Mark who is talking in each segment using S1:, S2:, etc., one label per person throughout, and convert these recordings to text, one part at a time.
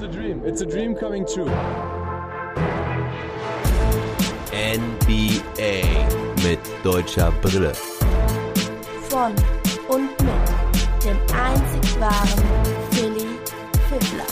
S1: a dream. It's a dream coming true.
S2: NBA mit deutscher Brille.
S3: Von und mit dem einzig wahren Philly Fiddler.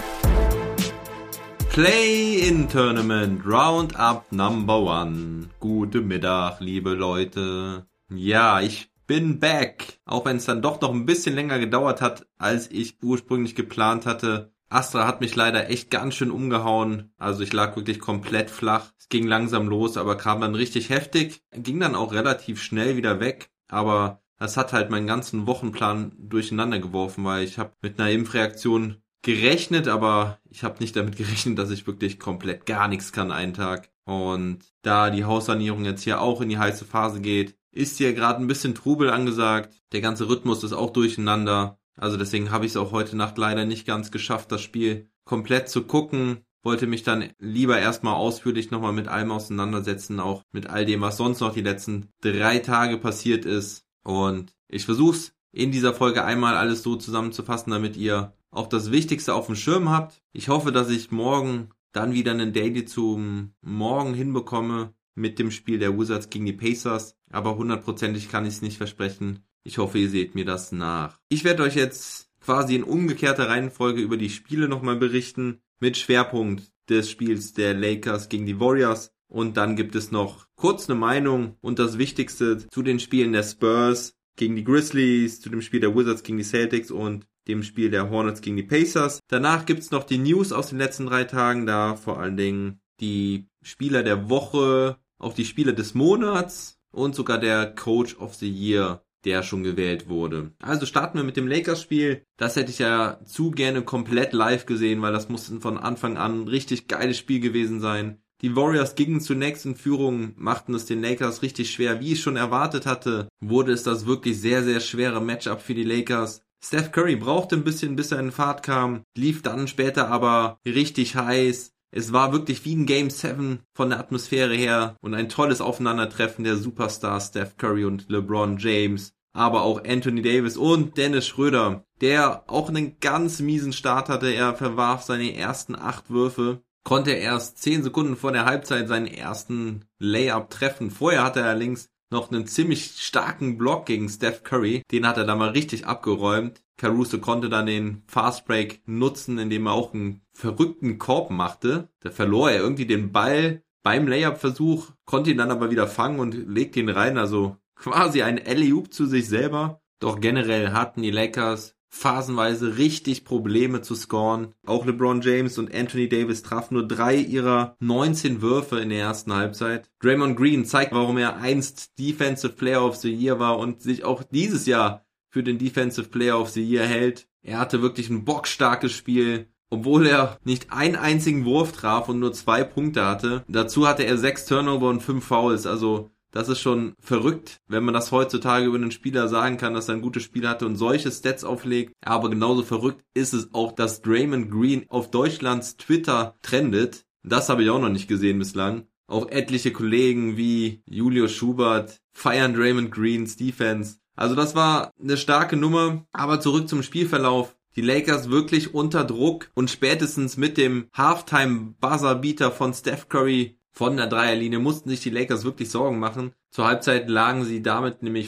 S2: Play-in-Tournament, Roundup Number 1. Guten Mittag, liebe Leute. Ja, ich bin back. Auch wenn es dann doch noch ein bisschen länger gedauert hat, als ich ursprünglich geplant hatte. Astra hat mich leider echt ganz schön umgehauen. Also ich lag wirklich komplett flach. Es ging langsam los, aber kam dann richtig heftig. Ging dann auch relativ schnell wieder weg. Aber das hat halt meinen ganzen Wochenplan durcheinander geworfen, weil ich habe mit einer Impfreaktion gerechnet, aber ich habe nicht damit gerechnet, dass ich wirklich komplett gar nichts kann einen Tag. Und da die Haussanierung jetzt hier auch in die heiße Phase geht, ist hier gerade ein bisschen Trubel angesagt. Der ganze Rhythmus ist auch durcheinander. Also deswegen habe ich es auch heute Nacht leider nicht ganz geschafft, das Spiel komplett zu gucken. Wollte mich dann lieber erstmal ausführlich nochmal mit allem auseinandersetzen, auch mit all dem, was sonst noch die letzten 3 Tage passiert ist. Und ich versuche es in dieser Folge einmal alles so zusammenzufassen, damit ihr auch das Wichtigste auf dem Schirm habt. Ich hoffe, dass ich morgen dann wieder einen Daily zum Morgen hinbekomme mit dem Spiel der Wizards gegen die Pacers. Aber 100%ig kann ich es nicht versprechen. Ich hoffe, ihr seht mir das nach. Ich werde euch jetzt quasi in umgekehrter Reihenfolge über die Spiele nochmal berichten, mit Schwerpunkt des Spiels der Lakers gegen die Warriors. Und dann gibt es noch kurz eine Meinung und das Wichtigste zu den Spielen der Spurs gegen die Grizzlies, zu dem Spiel der Wizards gegen die Celtics und dem Spiel der Hornets gegen die Pacers. Danach gibt's noch die News aus den letzten 3 Tagen, da vor allen Dingen die Spieler der Woche, auch die Spieler des Monats und sogar der Coach of the Year, der schon gewählt wurde. Also starten wir mit dem Lakers-Spiel. Das hätte ich ja zu gerne komplett live gesehen, weil das muss von Anfang an ein richtig geiles Spiel gewesen sein. Die Warriors gingen zunächst in Führung, machten es den Lakers richtig schwer. Wie ich schon erwartet hatte, wurde es das wirklich sehr, sehr schwere Matchup für die Lakers. Steph Curry brauchte ein bisschen, bis er in Fahrt kam, lief dann später aber richtig heiß. Es war wirklich wie ein Game 7 von der Atmosphäre her und ein tolles Aufeinandertreffen der Superstars Steph Curry und LeBron James, aber auch Anthony Davis und Dennis Schröder, der auch einen ganz miesen Start hatte. Er verwarf seine ersten 8 Würfe, konnte erst 10 Sekunden vor der Halbzeit seinen ersten Layup treffen. Vorher hatte er allerdings noch einen ziemlich starken Block gegen Steph Curry. Den hat er da mal richtig abgeräumt. Caruso konnte dann den Fastbreak nutzen, indem er auch einen verrückten Korb machte. Da verlor er irgendwie den Ball beim Layup-Versuch, konnte ihn dann aber wieder fangen und legte ihn rein. Also quasi ein Alley-Oop zu sich selber. Doch generell hatten die Lakers phasenweise richtig Probleme zu scoren. Auch LeBron James und Anthony Davis trafen nur 3 ihrer 19 Würfe in der ersten Halbzeit. Draymond Green zeigt, warum er einst Defensive Player of the Year war und sich auch dieses Jahr für den Defensive Player of the Year hält. Er hatte wirklich ein bockstarkes Spiel, obwohl er nicht einen einzigen Wurf traf und nur 2 Punkte hatte. Dazu hatte er 6 Turnover und 5 Fouls, also das ist schon verrückt, wenn man das heutzutage über einen Spieler sagen kann, dass er ein gutes Spiel hatte und solche Stats auflegt. Aber genauso verrückt ist es auch, dass Draymond Green auf Deutschlands Twitter trendet. Das habe ich auch noch nicht gesehen bislang. Auch etliche Kollegen wie Julius Schubert feiern Draymond Greens Defense. Also das war eine starke Nummer. Aber zurück zum Spielverlauf. Die Lakers wirklich unter Druck und spätestens mit dem Halftime-Buzzer-Beater von Steph Curry von der Dreierlinie mussten sich die Lakers wirklich Sorgen machen. Zur Halbzeit lagen sie damit nämlich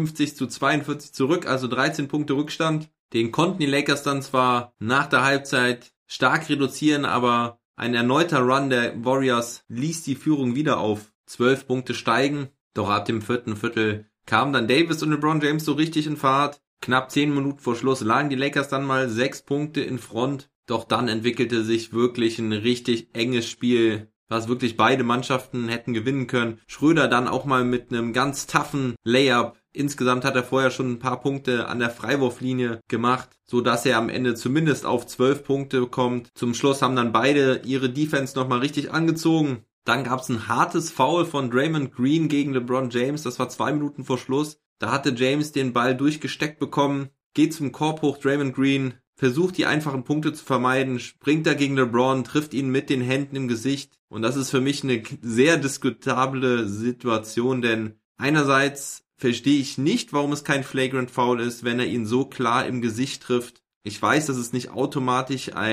S2: 55-42 zurück, also 13 Punkte Rückstand. Den konnten die Lakers dann zwar nach der Halbzeit stark reduzieren, aber ein erneuter Run der Warriors ließ die Führung wieder auf 12 Punkte steigen. Doch ab dem 4. Viertel kamen dann Davis und LeBron James so richtig in Fahrt. Knapp 10 Minuten vor Schluss lagen die Lakers dann mal 6 Punkte in Front. Doch dann entwickelte sich wirklich ein richtig enges Spiel, was wirklich beide Mannschaften hätten gewinnen können. Schröder dann auch mal mit einem ganz toughen Layup. Insgesamt hat er vorher schon ein paar Punkte an der Freiwurflinie gemacht, so dass er am Ende zumindest auf 12 Punkte kommt. Zum Schluss haben dann beide ihre Defense nochmal richtig angezogen. Dann gab es ein hartes Foul von Draymond Green gegen LeBron James. Das war 2 Minuten vor Schluss. Da hatte James den Ball durchgesteckt bekommen, geht zum Korb hoch, Draymond Green versucht die einfachen Punkte zu vermeiden, springt da gegen LeBron, trifft ihn mit den Händen im Gesicht. Und das ist für mich eine sehr diskutable Situation, denn einerseits verstehe ich nicht, warum es kein Flagrant Foul ist, wenn er ihn so klar im Gesicht trifft. Ich weiß, dass es nicht automatisch ein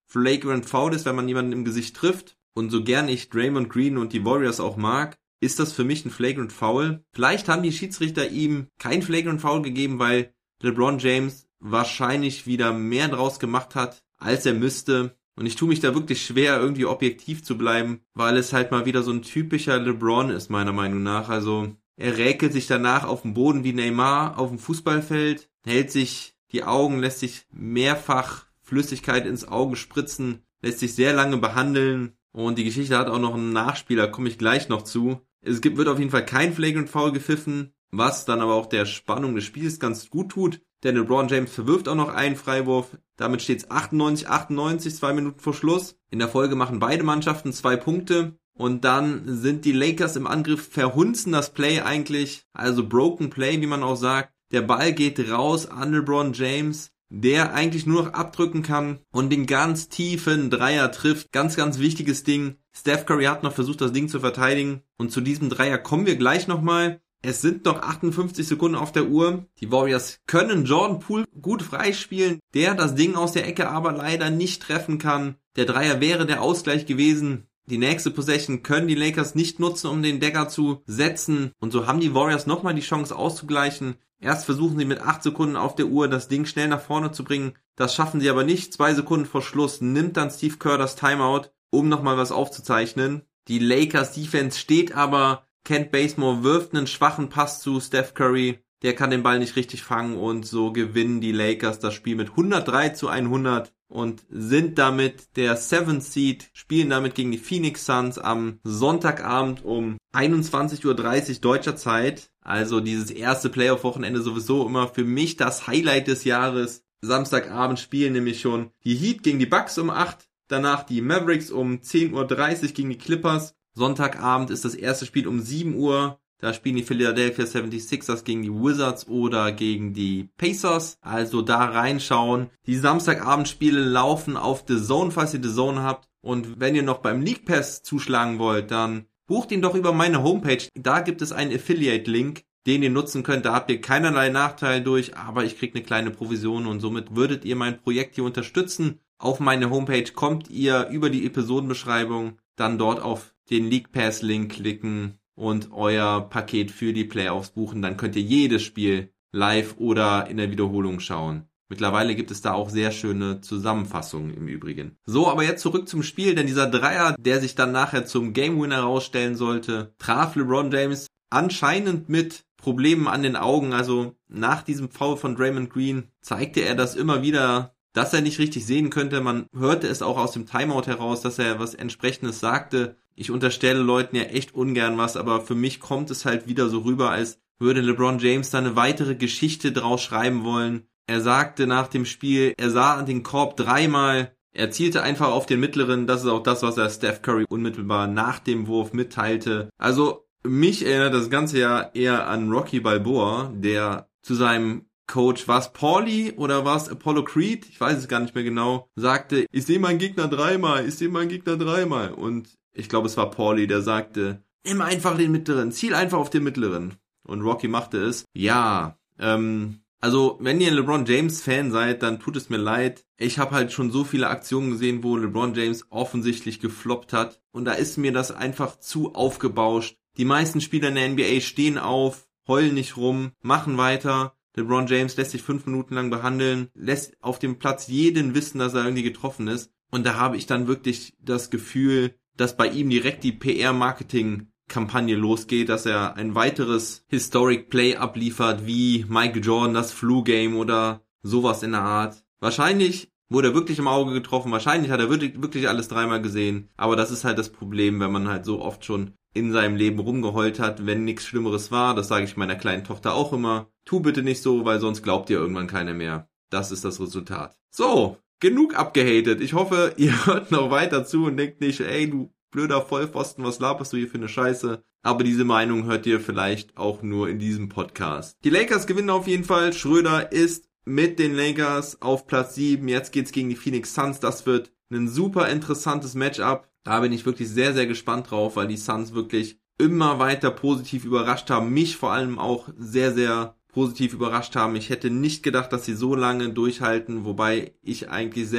S2: Flagrant Foul ist, wenn man jemanden im Gesicht trifft. Und so gern ich Draymond Green und die Warriors auch mag, ist das für mich ein Flagrant Foul. Vielleicht haben die Schiedsrichter ihm kein Flagrant Foul gegeben, weil LeBron James wahrscheinlich wieder mehr draus gemacht hat, als er müsste. Und ich tue mich da wirklich schwer, irgendwie objektiv zu bleiben, weil es halt mal wieder so ein typischer LeBron ist, meiner Meinung nach. Also er räkelt sich danach auf dem Boden wie Neymar auf dem Fußballfeld, hält sich die Augen, lässt sich mehrfach Flüssigkeit ins Auge spritzen, lässt sich sehr lange behandeln. Und die Geschichte hat auch noch einen Nachspieler, komme ich gleich noch zu. Wird auf jeden Fall kein Flagrant Foul gepfiffen, was dann aber auch der Spannung des Spiels ganz gut tut. Denn LeBron James verwirft auch noch einen Freiwurf. Damit steht es 98-98, 2 Minuten vor Schluss. In der Folge machen beide Mannschaften 2 Punkte. Und dann sind die Lakers im Angriff, verhunzen das Play eigentlich. Also Broken Play, wie man auch sagt. Der Ball geht raus an LeBron James, der eigentlich nur noch abdrücken kann und den ganz tiefen Dreier trifft. Ganz, ganz wichtiges Ding. Steph Curry hat noch versucht, das Ding zu verteidigen. Und zu diesem Dreier kommen wir gleich nochmal. Es sind noch 58 Sekunden auf der Uhr. Die Warriors können Jordan Poole gut freispielen, der das Ding aus der Ecke aber leider nicht treffen kann. Der Dreier wäre der Ausgleich gewesen. Die nächste Possession können die Lakers nicht nutzen, um den Dagger zu setzen. Und so haben die Warriors nochmal die Chance auszugleichen. Erst versuchen sie mit 8 Sekunden auf der Uhr, das Ding schnell nach vorne zu bringen. Das schaffen sie aber nicht. 2 Sekunden vor Schluss nimmt dann Steve Kerr das Timeout, um nochmal was aufzuzeichnen. Die Lakers Defense steht aber. Kent Bazemore wirft einen schwachen Pass zu Steph Curry. Der kann den Ball nicht richtig fangen und so gewinnen die Lakers das Spiel mit 103-100 und sind damit der 7th Seed, spielen damit gegen die Phoenix Suns am Sonntagabend um 21:30 Uhr deutscher Zeit. Also dieses erste Playoff-Wochenende sowieso immer für mich das Highlight des Jahres. Samstagabend spielen nämlich schon die Heat gegen die Bucks um 8, danach die Mavericks um 10:30 Uhr gegen die Clippers. Sonntagabend ist das erste Spiel um 7 Uhr. Da spielen die Philadelphia 76ers gegen die Wizards oder gegen die Pacers. Also da reinschauen. Die Samstagabendspiele laufen auf The Zone, falls ihr The Zone habt. Und wenn ihr noch beim League Pass zuschlagen wollt, dann bucht ihn doch über meine Homepage. Da gibt es einen Affiliate-Link, den ihr nutzen könnt. Da habt ihr keinerlei Nachteil durch, aber ich kriege eine kleine Provision und somit würdet ihr mein Projekt hier unterstützen. Auf meine Homepage kommt ihr über die Episodenbeschreibung, dann dort auf den League Pass Link klicken und euer Paket für die Playoffs buchen. Dann könnt ihr jedes Spiel live oder in der Wiederholung schauen. Mittlerweile gibt es da auch sehr schöne Zusammenfassungen im Übrigen. So, aber jetzt zurück zum Spiel, denn dieser Dreier, der sich dann nachher zum Game Winner rausstellen sollte, traf LeBron James anscheinend mit Problemen an den Augen. Also nach diesem Foul von Draymond Green zeigte er das immer wieder, dass er nicht richtig sehen könnte. Man hörte es auch aus dem Timeout heraus, dass er was Entsprechendes sagte. Ich unterstelle Leuten ja echt ungern was, aber für mich kommt es halt wieder so rüber, als würde LeBron James da eine weitere Geschichte draus schreiben wollen. Er sagte nach dem Spiel, er sah den Korb 3-mal, er zielte einfach auf den mittleren. Das ist auch das, was er Steph Curry unmittelbar nach dem Wurf mitteilte. Also mich erinnert das Ganze ja eher an Rocky Balboa, der zu seinem Coach, war es Paulie oder war es Apollo Creed? Ich weiß es gar nicht mehr genau. Sagte, ich sehe meinen Gegner 3-mal, ich sehe meinen Gegner 3-mal. Und ich glaube, es war Paulie, der sagte, nimm einfach den mittleren, ziel einfach auf den mittleren. Und Rocky machte es. Ja, also wenn ihr ein LeBron James Fan seid, dann tut es mir leid. Ich habe halt schon so viele Aktionen gesehen, wo LeBron James offensichtlich gefloppt hat. Und da ist mir das einfach zu aufgebauscht. Die meisten Spieler in der NBA stehen auf, heulen nicht rum, machen weiter. LeBron James lässt sich 5 Minuten lang behandeln, lässt auf dem Platz jeden wissen, dass er irgendwie getroffen ist. Und da habe ich dann wirklich das Gefühl, dass bei ihm direkt die PR-Marketing-Kampagne losgeht, dass er ein weiteres Historic Play abliefert, wie Michael Jordan das Flu-Game oder sowas in der Art. Wahrscheinlich wurde er wirklich im Auge getroffen, wahrscheinlich hat er wirklich alles 3-mal gesehen, aber das ist halt das Problem, wenn man halt so oft schon in seinem Leben rumgeheult hat, wenn nichts Schlimmeres war. Das sage ich meiner kleinen Tochter auch immer. Tu bitte nicht so, weil sonst glaubt dir irgendwann keiner mehr. Das ist das Resultat. So, genug abgehatet. Ich hoffe, ihr hört noch weiter zu und denkt nicht, ey, du blöder Vollpfosten, was laberst du hier für eine Scheiße? Aber diese Meinung hört ihr vielleicht auch nur in diesem Podcast. Die Lakers gewinnen auf jeden Fall. Schröder ist mit den Lakers auf Platz 7. Jetzt geht's gegen die Phoenix Suns. Das wird ein super interessantes Matchup. Da bin ich wirklich sehr, sehr gespannt drauf, weil die Suns wirklich immer weiter positiv überrascht haben. Mich vor allem auch sehr, sehr positiv überrascht haben. Ich hätte nicht gedacht, dass sie so lange durchhalten, wobei ich eigentlich selbst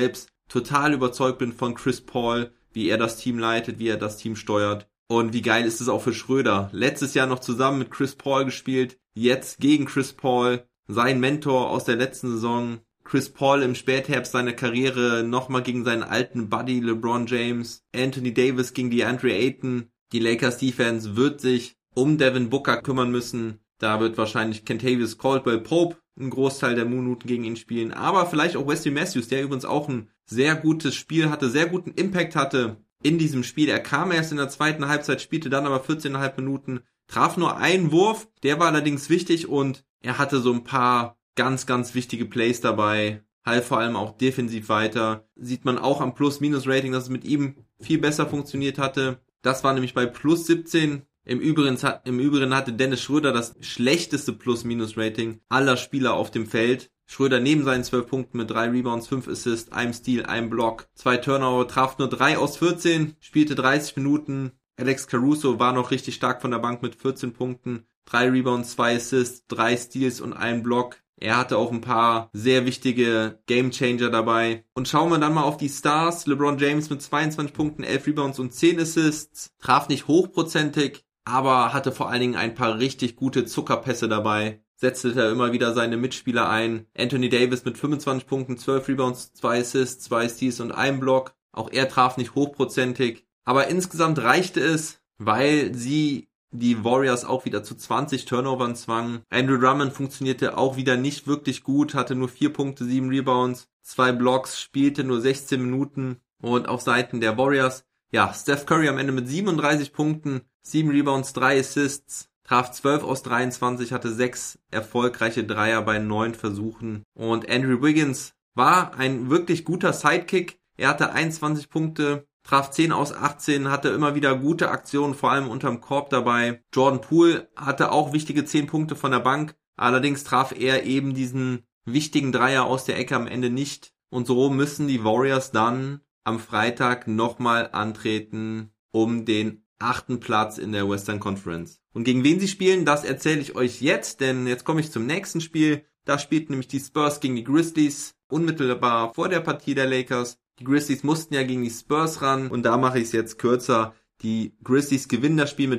S2: total überzeugt bin von Chris Paul, wie er das Team leitet, wie er das Team steuert. Und wie geil ist es auch für Schröder. Letztes Jahr noch zusammen mit Chris Paul gespielt, jetzt gegen Chris Paul, sein Mentor aus der letzten Saison. Chris Paul im Spätherbst seiner Karriere nochmal gegen seinen alten Buddy LeBron James. Anthony Davis gegen DeAndre Ayton. Die Lakers Defense wird sich um Devin Booker kümmern müssen. Da wird wahrscheinlich Kentavious Caldwell-Pope einen Großteil der Minuten gegen ihn spielen. Aber vielleicht auch Wesley Matthews, der übrigens auch ein sehr gutes Spiel hatte, sehr guten Impact hatte in diesem Spiel. Er kam erst in der zweiten Halbzeit, spielte dann aber 14,5 Minuten, traf nur einen Wurf. Der war allerdings wichtig und er hatte so ein paar ganz, ganz wichtige Plays dabei. Half vor allem auch defensiv weiter. Sieht man auch am Plus-Minus-Rating, dass es mit ihm viel besser funktioniert hatte. Das war nämlich bei plus 17. Im Übrigen hatte Dennis Schröder das schlechteste Plus-Minus-Rating aller Spieler auf dem Feld. Schröder neben seinen 12 Punkten mit 3 Rebounds, 5 Assists, einem Steal, einem Block, 2 Turnover, traf nur 3 aus 14, spielte 30 Minuten. Alex Caruso war noch richtig stark von der Bank mit 14 Punkten, 3 Rebounds, 2 Assists, 3 Steals und einen Block. Er hatte auch ein paar sehr wichtige Gamechanger dabei. Und schauen wir dann mal auf die Stars. LeBron James mit 22 Punkten, 11 Rebounds und 10 Assists. Traf nicht hochprozentig, aber hatte vor allen Dingen ein paar richtig gute Zuckerpässe dabei. Setzte da immer wieder seine Mitspieler ein. Anthony Davis mit 25 Punkten, 12 Rebounds, 2 Assists, 2 Steals und einem Block. Auch er traf nicht hochprozentig. Aber insgesamt reichte es, weil sie die Warriors auch wieder zu 20 Turnovern zwangen. Andrew Drummond funktionierte auch wieder nicht wirklich gut, hatte nur 4 Punkte, 7 Rebounds, 2 Blocks, spielte nur 16 Minuten. Und auf Seiten der Warriors, ja, Steph Curry am Ende mit 37 Punkten, 7 Rebounds, 3 Assists, traf 12 aus 23, hatte 6 erfolgreiche Dreier bei 9 Versuchen. Und Andrew Wiggins war ein wirklich guter Sidekick. Er hatte 21 Punkte, traf 10 aus 18, hatte immer wieder gute Aktionen, vor allem unterm Korb dabei. Jordan Poole hatte auch wichtige 10 Punkte von der Bank. Allerdings traf er eben diesen wichtigen Dreier aus der Ecke am Ende nicht. Und so müssen die Warriors dann am Freitag nochmal antreten um den 8. Platz in der Western Conference. Und gegen wen sie spielen, das erzähle ich euch jetzt, denn jetzt komme ich zum nächsten Spiel. Da spielten nämlich die Spurs gegen die Grizzlies, unmittelbar vor der Partie der Lakers. Die Grizzlies mussten ja gegen die Spurs ran und da mache ich es jetzt kürzer. Die Grizzlies gewinnen das Spiel mit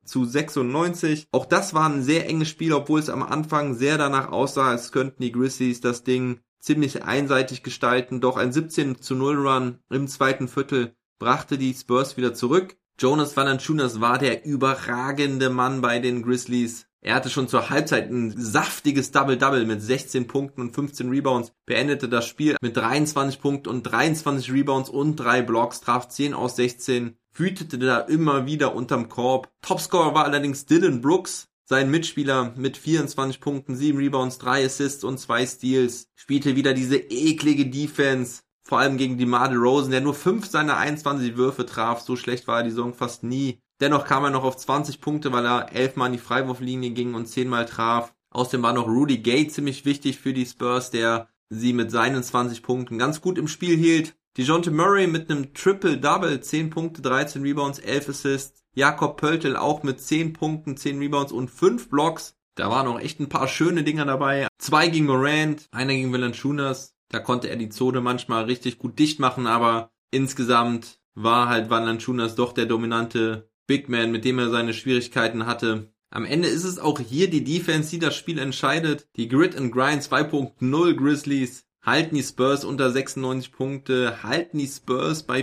S2: 100-96. Auch das war ein sehr enges Spiel, obwohl es am Anfang sehr danach aussah, als könnten die Grizzlies das Ding ziemlich einseitig gestalten. Doch ein 17-0-Run im zweiten Viertel brachte die Spurs wieder zurück. Jonas Valanciunas war der überragende Mann bei den Grizzlies. Er hatte schon zur Halbzeit ein saftiges Double-Double mit 16 Punkten und 15 Rebounds, beendete das Spiel mit 23 Punkten und 23 Rebounds und 3 Blocks, traf 10 aus 16, wütete da immer wieder unterm Korb. Topscorer war allerdings Dylan Brooks, sein Mitspieler mit 24 Punkten, 7 Rebounds, 3 Assists und 2 Steals, spielte wieder diese eklige Defense. Vor allem gegen DeMar DeRozan, der nur 5 seiner 21 Würfe traf. So schlecht war er die Saison fast nie. Dennoch kam er noch auf 20 Punkte, weil er 11 Mal an die Freiwurflinie ging und 10 Mal traf. Außerdem war noch Rudy Gay ziemlich wichtig für die Spurs, der sie mit seinen 20 Punkten ganz gut im Spiel hielt. DeJounte Murray mit einem Triple-Double, 10 Punkte, 13 Rebounds, 11 Assists. Jakob Poeltl auch mit 10 Punkten, 10 Rebounds und 5 Blocks. Da waren auch echt ein paar schöne Dinger dabei. 2 gegen Morant, einer gegen Valanciunas. Da konnte er die Zone manchmal richtig gut dicht machen, aber insgesamt war halt Valanciunas doch der dominante Big Man, mit dem er seine Schwierigkeiten hatte. Am Ende ist es auch hier die Defense, die das Spiel entscheidet. Die Grit and Grind 2.0 Grizzlies halten die Spurs unter 96 Punkte, halten die Spurs bei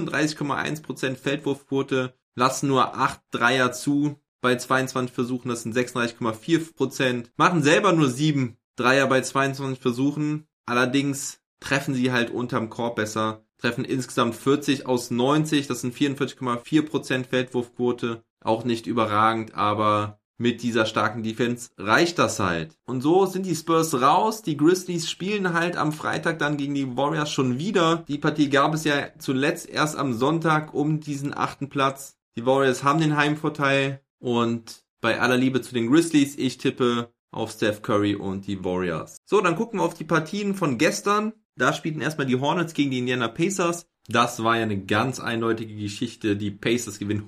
S2: 35,1% Feldwurfquote, lassen nur 8 Dreier zu bei 22 Versuchen, das sind 36,4%, machen selber nur 7 Dreier bei 22 Versuchen. Allerdings treffen sie halt unterm Korb besser, treffen insgesamt 40 aus 90, das sind 44,4% Feldwurfquote, auch nicht überragend, aber mit dieser starken Defense reicht das halt. Und so sind die Spurs raus, die Grizzlies spielen halt am Freitag dann gegen die Warriors schon wieder. Die Partie gab es ja zuletzt erst am Sonntag um diesen 8. Platz. Die Warriors haben den Heimvorteil und bei aller Liebe zu den Grizzlies, ich tippe auf Steph Curry und die Warriors. So, dann gucken wir auf die Partien von gestern. Da spielten erstmal die Hornets gegen die Indiana Pacers. Das war ja eine ganz eindeutige Geschichte. Die Pacers gewinnen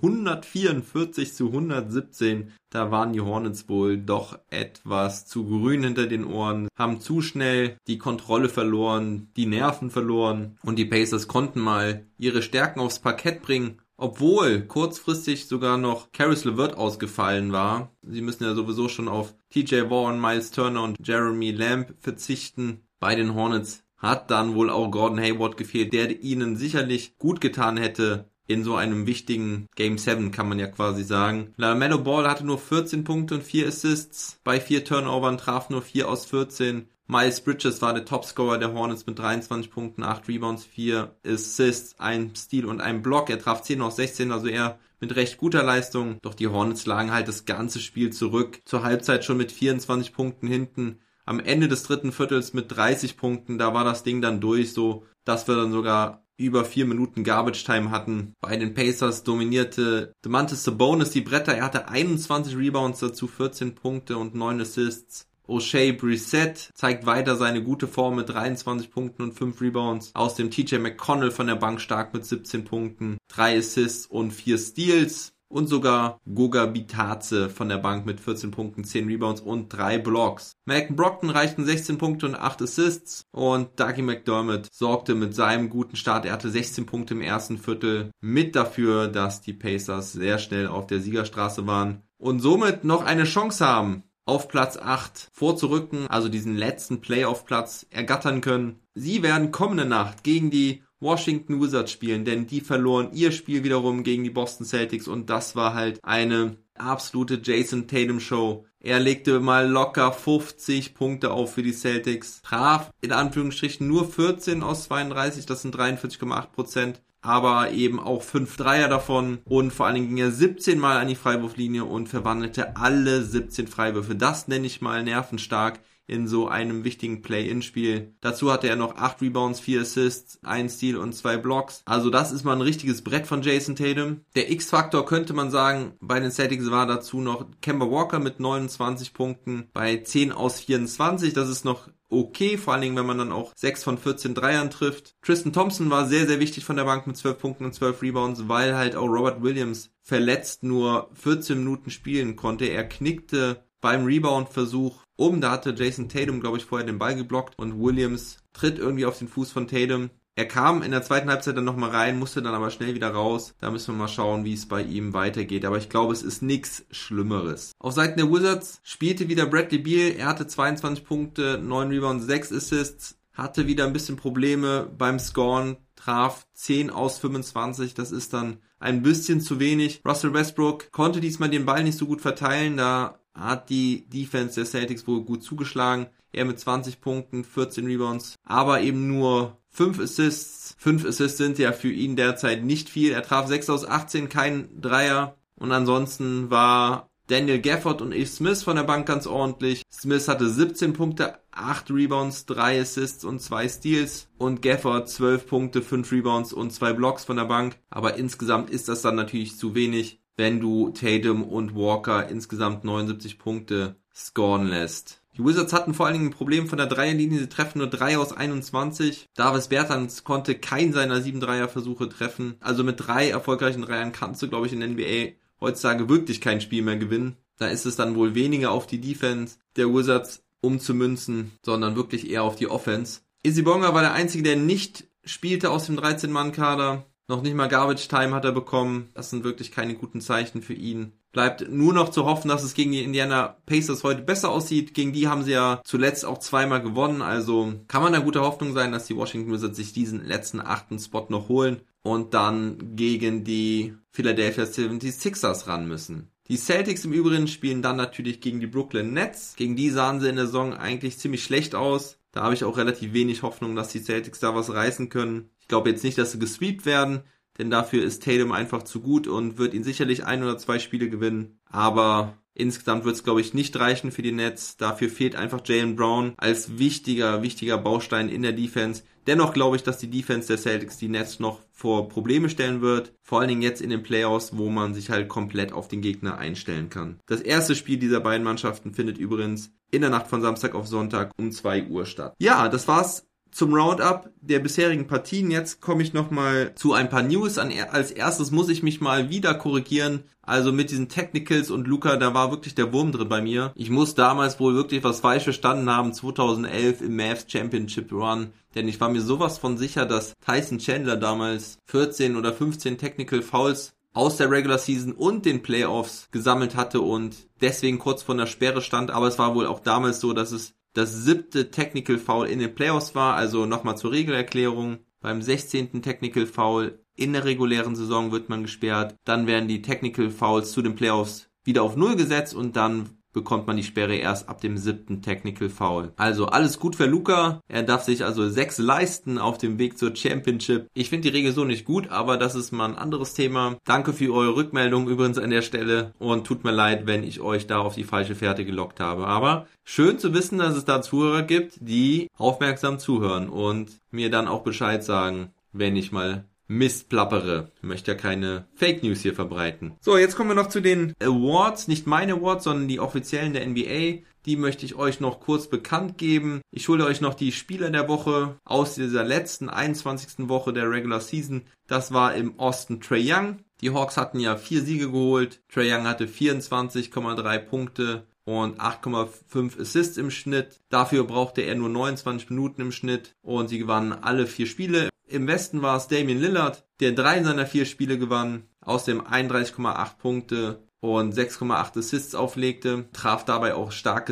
S2: 144-117. Da waren die Hornets wohl doch etwas zu grün hinter den Ohren, haben zu schnell die Kontrolle verloren, die Nerven verloren und die Pacers konnten mal ihre Stärken aufs Parkett bringen. Obwohl kurzfristig sogar noch Caris LeVert ausgefallen war. Sie müssen ja sowieso schon auf TJ Warren, Miles Turner und Jeremy Lamb verzichten. Bei den Hornets hat dann wohl auch Gordon Hayward gefehlt, der ihnen sicherlich gut getan hätte in so einem wichtigen Game 7, kann man ja quasi sagen. LaMelo Ball hatte nur 14 Punkte und 4 Assists. Bei 4 Turnovern traf nur 4 aus 14. Miles Bridges war der Topscorer der Hornets mit 23 Punkten, 8 Rebounds, 4 Assists, 1 Steal und 1 Block. Er traf 10 aus 16, also eher mit recht guter Leistung. Doch die Hornets lagen halt das ganze Spiel zurück. Zur Halbzeit schon mit 24 Punkten hinten. Am Ende des dritten Viertels mit 30 Punkten, da war das Ding dann durch, so dass wir dann sogar über 4 Minuten Garbage Time hatten. Bei den Pacers dominierte Domantas Sabonis die Bretter. Er hatte 21 Rebounds dazu, 14 Punkte und 9 Assists. O'Shea Brissett zeigt weiter seine gute Form mit 23 Punkten und 5 Rebounds. Außerdem TJ McConnell von der Bank stark mit 17 Punkten, 3 Assists und 4 Steals. Und sogar Goga Bitadze von der Bank mit 14 Punkten, 10 Rebounds und 3 Blocks. Malcolm Brogdon reichten 16 Punkte und 8 Assists. Und Dougie McDermott sorgte mit seinem guten Start, er hatte 16 Punkte im ersten Viertel, mit dafür, dass die Pacers sehr schnell auf der Siegerstraße waren. Und somit noch eine Chance haben, auf Platz 8 vorzurücken, also diesen letzten Playoff-Platz ergattern können. Sie werden kommende Nacht gegen die Washington Wizards spielen, denn die verloren ihr Spiel wiederum gegen die Boston Celtics und das war halt eine absolute Jason Tatum Show. Er legte mal locker 50 Punkte auf für die Celtics, traf in Anführungsstrichen nur 14 aus 32, das sind 43,8%. Aber eben auch 5 Dreier davon und vor allen Dingen ging er 17 Mal an die Freiwurflinie und verwandelte alle 17 Freiwürfe. Das nenne ich mal nervenstark in so einem wichtigen Play-In-Spiel. Dazu hatte er noch 8 Rebounds, 4 Assists, 1 Steal und 2 Blocks. Also das ist mal ein richtiges Brett von Jason Tatum. Der X-Faktor könnte man sagen, bei den Celtics war dazu noch Kemba Walker mit 29 Punkten bei 10 aus 24. Das ist noch okay, vor allen Dingen, wenn man dann auch 6 von 14 Dreiern trifft. Tristan Thompson war sehr, sehr wichtig von der Bank mit 12 Punkten und 12 Rebounds, weil halt auch Robert Williams verletzt nur 14 Minuten spielen konnte. Er knickte beim Rebound-Versuch da hatte Jason Tatum, glaube ich, vorher den Ball geblockt und Williams tritt irgendwie auf den Fuß von Tatum. Er kam in der zweiten Halbzeit dann nochmal rein, musste dann aber schnell wieder raus. Da müssen wir mal schauen, wie es bei ihm weitergeht. Aber ich glaube, es ist nichts Schlimmeres. Auf Seiten der Wizards spielte wieder Bradley Beal. Er hatte 22 Punkte, 9 Rebounds, 6 Assists. Hatte wieder ein bisschen Probleme beim Scoren. Traf 10 aus 25. Das ist dann ein bisschen zu wenig. Russell Westbrook konnte diesmal den Ball nicht so gut verteilen. Da hat die Defense der Celtics wohl gut zugeschlagen. Er mit 20 Punkten, 14 Rebounds, aber eben nur 5 Assists. 5 Assists sind ja für ihn derzeit nicht viel. Er traf 6 aus 18, kein Dreier. Und ansonsten war Daniel Gafford und Ish Smith von der Bank ganz ordentlich. Smith hatte 17 Punkte, 8 Rebounds, 3 Assists und 2 Steals. Und Gafford 12 Punkte, 5 Rebounds und 2 Blocks von der Bank. Aber insgesamt ist das dann natürlich zu wenig, wenn du Tatum und Walker insgesamt 79 Punkte scoren lässt. Die Wizards hatten vor allen Dingen ein Problem von der Dreierlinie. Sie treffen nur 3 aus 21. Davis Bertans konnte keinen seiner 7 Dreierversuche treffen. Also mit 3 erfolgreichen Dreiern kannst du, glaube ich, in der NBA heutzutage wirklich kein Spiel mehr gewinnen. Da ist es dann wohl weniger auf die Defense der Wizards umzumünzen, sondern wirklich eher auf die Offense. Izzy Bonga war der Einzige, der nicht spielte aus dem 13-Mann-Kader. Noch nicht mal Garbage Time hat er bekommen. Das sind wirklich keine guten Zeichen für ihn. Bleibt nur noch zu hoffen, dass es gegen die Indiana Pacers heute besser aussieht. Gegen die haben sie ja zuletzt auch zweimal gewonnen. Also kann man da guter Hoffnung sein, dass die Washington Wizards sich diesen letzten 8. Spot noch holen und dann gegen die Philadelphia 76ers ran müssen. Die Celtics im Übrigen spielen dann natürlich gegen die Brooklyn Nets. Gegen die sahen sie in der Saison eigentlich ziemlich schlecht aus. Da habe ich auch relativ wenig Hoffnung, dass die Celtics da was reißen können. Ich glaube jetzt nicht, dass sie gesweept werden, denn dafür ist Tatum einfach zu gut und wird ihn sicherlich 1 oder 2 Spiele gewinnen. Aber insgesamt wird es, glaube ich, nicht reichen für die Nets. Dafür fehlt einfach Jaylen Brown als wichtiger Baustein in der Defense. Dennoch glaube ich, dass die Defense der Celtics die Nets noch vor Probleme stellen wird. Vor allen Dingen jetzt in den Playoffs, wo man sich halt komplett auf den Gegner einstellen kann. Das erste Spiel dieser beiden Mannschaften findet übrigens in der Nacht von Samstag auf Sonntag um 2 Uhr statt. Ja, das war's zum Roundup der bisherigen Partien. Jetzt komme ich nochmal zu ein paar News. Als erstes muss ich mich mal wieder korrigieren. Also mit diesen Technicals und Luca, da war wirklich der Wurm drin bei mir. Ich muss damals wohl wirklich was falsch verstanden haben, 2011 im Mavs Championship Run. Denn ich war mir sowas von sicher, dass Tyson Chandler damals 14 oder 15 Technical Fouls aus der Regular Season und den Playoffs gesammelt hatte und deswegen kurz vor der Sperre stand. Aber es war wohl auch damals so, dass es das 7. Technical Foul in den Playoffs war. Also nochmal zur Regelerklärung. Beim 16. Technical Foul in der regulären Saison wird man gesperrt. Dann werden die Technical Fouls zu den Playoffs wieder auf 0 gesetzt und dann bekommt man die Sperre erst ab dem 7. Technical Foul. Also alles gut für Luca. Er darf sich also 6 leisten auf dem Weg zur Championship. Ich finde die Regel so nicht gut, aber das ist mal ein anderes Thema. Danke für eure Rückmeldung übrigens an der Stelle und tut mir leid, wenn ich euch da auf die falsche Fährte gelockt habe. Aber schön zu wissen, dass es da Zuhörer gibt, die aufmerksam zuhören und mir dann auch Bescheid sagen, wenn ich mal Mist plappere. Ich möchte ja keine Fake News hier verbreiten. So, jetzt kommen wir noch zu den Awards. Nicht meine Awards, sondern die offiziellen der NBA. Die möchte ich euch noch kurz bekannt geben. Ich hole euch noch die Spieler der Woche aus dieser letzten 21. Woche der Regular Season. Das war im Osten Trae Young. Die Hawks hatten ja 4 Siege geholt. Trae Young hatte 24,3 Punkte und 8,5 Assists im Schnitt. Dafür brauchte er nur 29 Minuten im Schnitt und sie gewannen alle 4 Spiele. Im Westen war es Damian Lillard, der 3 seiner 4 Spiele gewann, außerdem 31,8 Punkte und 6,8 Assists auflegte, traf dabei auch starke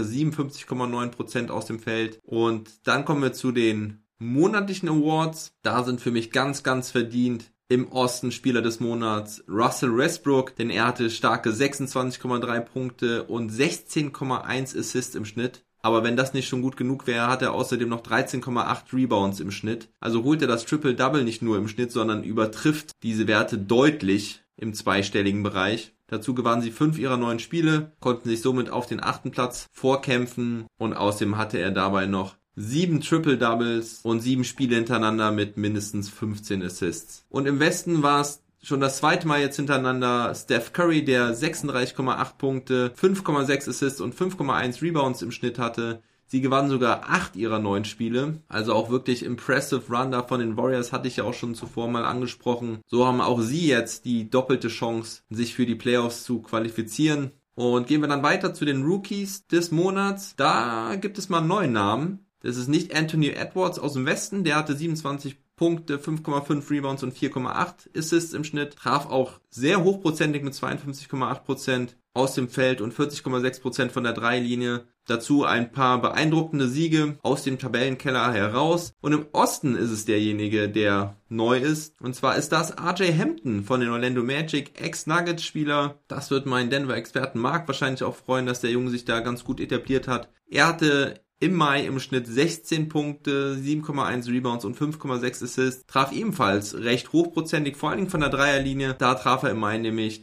S2: 57,9% aus dem Feld. Und dann kommen wir zu den monatlichen Awards. Da sind für mich ganz, ganz verdient im Osten Spieler des Monats Russell Westbrook, denn er hatte starke 26,3 Punkte und 16,1 Assists im Schnitt. Aber wenn das nicht schon gut genug wäre, hat er außerdem noch 13,8 Rebounds im Schnitt. Also holt er das Triple-Double nicht nur im Schnitt, sondern übertrifft diese Werte deutlich im zweistelligen Bereich. Dazu gewannen sie 5 ihrer 9 Spiele, konnten sich somit auf den 8. Platz vorkämpfen und außerdem hatte er dabei noch 7 Triple-Doubles und 7 Spiele hintereinander mit mindestens 15 Assists. Und im Westen war es schon das zweite Mal jetzt hintereinander Steph Curry, der 36,8 Punkte, 5,6 Assists und 5,1 Rebounds im Schnitt hatte. Sie gewannen sogar 8 ihrer 9 Spiele. Also auch wirklich impressive Run da von den Warriors, hatte ich ja auch schon zuvor mal angesprochen. So haben auch sie jetzt die doppelte Chance, sich für die Playoffs zu qualifizieren. Und gehen wir dann weiter zu den Rookies des Monats. Da gibt es mal einen neuen Namen. Das ist nicht Anthony Edwards aus dem Westen, der hatte 27 Punkte, 5,5 Rebounds und 4,8 Assists im Schnitt, traf auch sehr hochprozentig mit 52,8% aus dem Feld und 40,6% von der Dreilinie. Dazu ein paar beeindruckende Siege aus dem Tabellenkeller heraus. Und im Osten ist es derjenige, der neu ist. Und zwar ist das RJ Hampton von den Orlando Magic, Ex-Nuggets-Spieler. Das wird meinen Denver-Experten Marc wahrscheinlich auch freuen, dass der Junge sich da ganz gut etabliert hat. Er hatte im Mai im Schnitt 16 Punkte, 7,1 Rebounds und 5,6 Assists, traf ebenfalls recht hochprozentig, vor allen Dingen von der Dreierlinie. Da traf er im Mai nämlich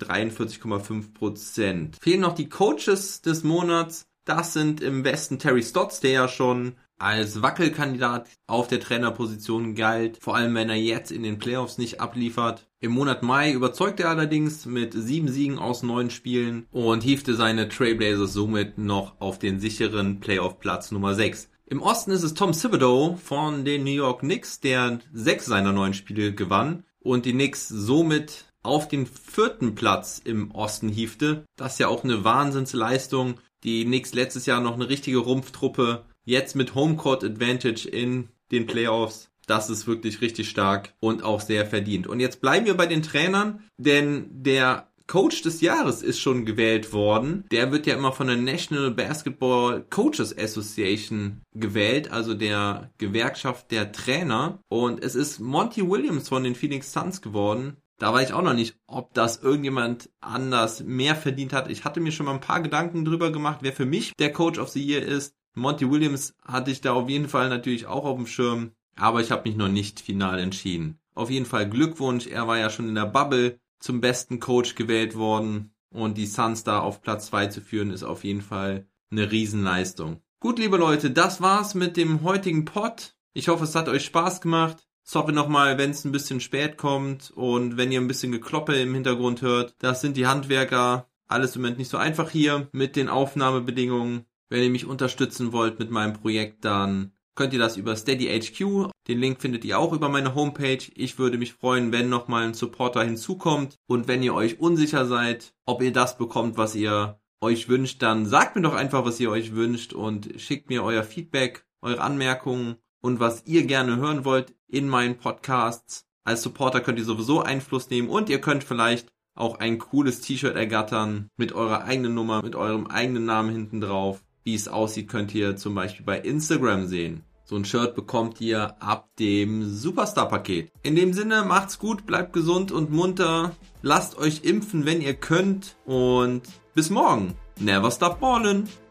S2: 43,5%. Fehlen noch die Coaches des Monats. Das sind im Westen Terry Stotts, der ja schon als Wackelkandidat auf der Trainerposition galt, vor allem wenn er jetzt in den Playoffs nicht abliefert. Im Monat Mai überzeugte er allerdings mit 7 Siegen aus 9 Spielen und hiefte seine Trailblazers somit noch auf den sicheren Playoff-Platz Nummer 6. Im Osten ist es Tom Thibodeau von den New York Knicks, der 6 seiner 9 Spiele gewann und die Knicks somit auf den 4. Platz im Osten hiefte. Das ist ja auch eine Wahnsinnsleistung. Die Knicks letztes Jahr noch eine richtige Rumpftruppe. Jetzt mit Homecourt Advantage in den Playoffs. Das ist wirklich richtig stark und auch sehr verdient. Und jetzt bleiben wir bei den Trainern, denn der Coach des Jahres ist schon gewählt worden. Der wird ja immer von der National Basketball Coaches Association gewählt, also der Gewerkschaft der Trainer. Und es ist Monty Williams von den Phoenix Suns geworden. Da weiß ich auch noch nicht, ob das irgendjemand anders mehr verdient hat. Ich hatte mir schon mal ein paar Gedanken drüber gemacht, wer für mich der Coach of the Year ist. Monty Williams hatte ich da auf jeden Fall natürlich auch auf dem Schirm, aber ich habe mich noch nicht final entschieden. Auf jeden Fall Glückwunsch, er war ja schon in der Bubble zum besten Coach gewählt worden und die Suns da auf Platz 2 zu führen, ist auf jeden Fall eine Riesenleistung. Gut, liebe Leute, das war's mit dem heutigen Pod. Ich hoffe, es hat euch Spaß gemacht. Sorry nochmal, wenn es ein bisschen spät kommt und wenn ihr ein bisschen Gekloppe im Hintergrund hört. Das sind die Handwerker. Alles im Moment nicht so einfach hier mit den Aufnahmebedingungen. Wenn ihr mich unterstützen wollt mit meinem Projekt, dann könnt ihr das über Steady HQ. Den Link findet ihr auch über meine Homepage. Ich würde mich freuen, wenn nochmal ein Supporter hinzukommt. Und wenn ihr euch unsicher seid, ob ihr das bekommt, was ihr euch wünscht, dann sagt mir doch einfach, was ihr euch wünscht und schickt mir euer Feedback, eure Anmerkungen und was ihr gerne hören wollt in meinen Podcasts. Als Supporter könnt ihr sowieso Einfluss nehmen und ihr könnt vielleicht auch ein cooles T-Shirt ergattern mit eurer eigenen Nummer, mit eurem eigenen Namen hinten drauf. Wie es aussieht, könnt ihr zum Beispiel bei Instagram sehen. So ein Shirt bekommt ihr ab dem Superstar-Paket. In dem Sinne, macht's gut, bleibt gesund und munter. Lasst euch impfen, wenn ihr könnt. Und bis morgen. Never stop ballin'.